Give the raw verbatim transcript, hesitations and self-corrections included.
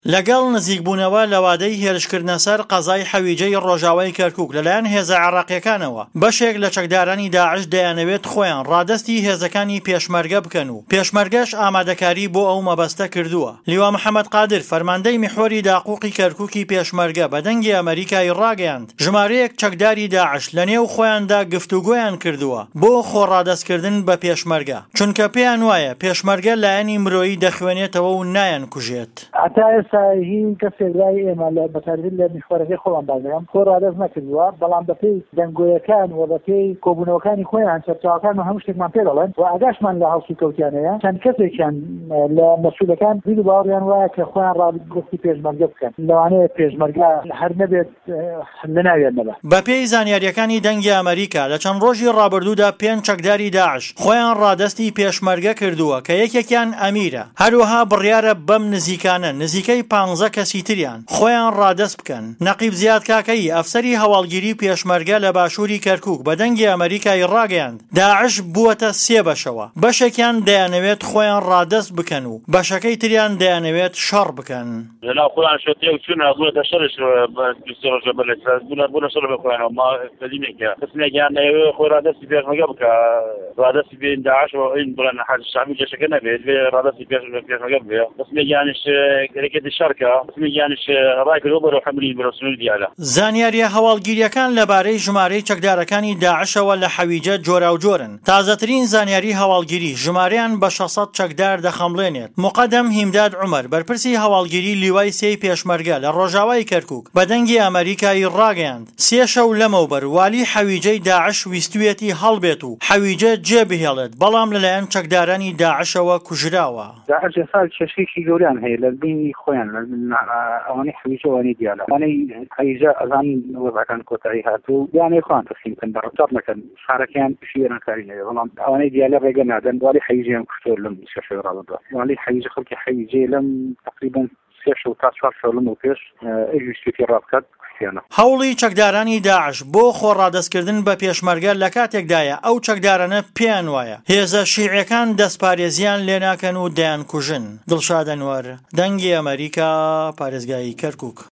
لەگەڵ نزیکبوونەوە لە وادەی هێرشکردنە سەر قەزای حەویجەی ڕۆژاوای کەرکووک لەلایەن هێزە عێراقیەکانەوە بەشێک لە چەکدارانی داعش دەیانەوێت خۆیان ڕادەستی هێزەکانی پێشمەرگە بکەن و پێشمەرگەش ئامادەکاری بۆ ئەو مەبەستە کردووە. لیوا محەممەد قادر فەرماندەی میحوەری داقووقی کەرکووکی پێشمەرگە بە دەنگی ئەمریکای ڕاگەیاند ژمارەیەک چەکداری داعش لە نێو خۆیاندا گفتوگۆیان کردووە بۆ خۆڕادەستکردن بە پێشمەرگە، چونکە پێیان وایە پێشمەرگە لایەنی مرۆیی دەخوێنێتەوە و نایان کوژێت. هی کەسێک لای ئێمە لە بەتاربیل لە میخوەرەکەی خۆڵان بازەکەم خۆ ڕادەست نەکردووە، بەڵام بەپێی دەنگۆیەکان و بەپێی کۆبوونەوەکانی خۆیان چەرچاوەکان و هەموو شتێکمان پێ دەڵێن و ئاگاشمان لە هەڵسوی کەوتیانەیە. چەند کەسێکیان لە مەسئولەکان بیر و باوەڕیان وایە کە خۆیان ڕادەستی پێشمەرگە بکەن، لەوانەیە پێشمەرگە هەر نەبێت لە ناوێن نەبە. بەپێی زانیاریەکانی دەنگی ئەمریکا لە چەند ڕۆژی ڕابردوودا پێنج چەکداری داعش خۆیان ڕادەستی پێشمەرگە کردووە کە یەکێکیان ئەمیرە. هەروەها بڕیارە بەم نزیکانە نزیکەی پانزە کەسی تریان خۆیان ڕادەست بکەن. نەقیب زیاد کاکەی ئەفسەری هەواڵگیری پێشمەرگە لە باشووری کەرکووک بە دەنگی ئەمریکای ڕاگەیاند داعش بووەتە سێ بەشەوە، بەشێکیان دەیانەوێت خۆیان ڕادەست بکەن و بەشەکەی تریان دەیانەوێت شەڕ بکەن. لەناو خۆیان شۆتێ و چوونە بوونەتە شەڕش ڕۆژە بەلێ بوونە شەڕ بخۆیانەوە ما کەلیمێکە قسمێکیان نەیەوێت خۆی ڕادەستی پێشمەرگە بکە، ڕادەستی بێن داعش و ئین بڵێن حاج شامی جێشەکە نەبێت بێ ڕادەستی پێشمەرگە بێ، قسمێکیانش گەرەکێتی شەڕکە، قسمێکیانش زانیاریە هەواڵگیریەکان لەبارەی ژمارەی چەکدارەکانی داعشەوە لە حەویجە جۆرا و جۆرن. تازەترین زانیاری هەواڵگیری ژمارەیان بە شەشسەد چەکدار دەخەمڵێنێت. موقەدەم هیمداد عومەر بەرپرسی هەواڵگیری لیوای سێی پێشمەرگە لە ڕۆژاوای کەرکووک بە دەنگی ئەمریکایی ڕاگەیاند سێ شەو لەمەوبەر والی حەویجەی داعش ویستوێتی هەڵبێت و حەویجە جێبهێڵێت، بەڵام لەلایەن چەکدارانی داعشەوە کوژراوە. داعش سال کێشەیەکی گەوریان هەیە لە بینی خۆیان ئەوانەی حەویجەوانی دیالە وانەی حەویجە ئەزان وەزەکان کۆتایی هاتوو یانەی خۆیان تەسلیمکەن بەڕەچاپ نەکەن شارەکەیان شوێنەکاری هەیە، بەڵام ئەوانەی دیالە ڕێگە نادەن والی حەویجەیان کوشتۆر لەم شەشەی ڕابردووە. والی حەویجە خەڵکی حەویجێ لەم تقریباً سێ شەو تا چوار شەو لەمەوە پێش ئەویستی ڕابکات. هەوڵی چەکدارانی داعش بۆ خۆڕادەستکردن بە پێشمەرگە لە کاتێکدایە ئەو چەکدارانە پێیان وایە هێزە شیعەکان دەستپارێزیان لێ ناکەن و دەیان کوژن. دڵشاد ئەنوەر، دەنگی ئەمریکا، پارێزگای کەرکووک.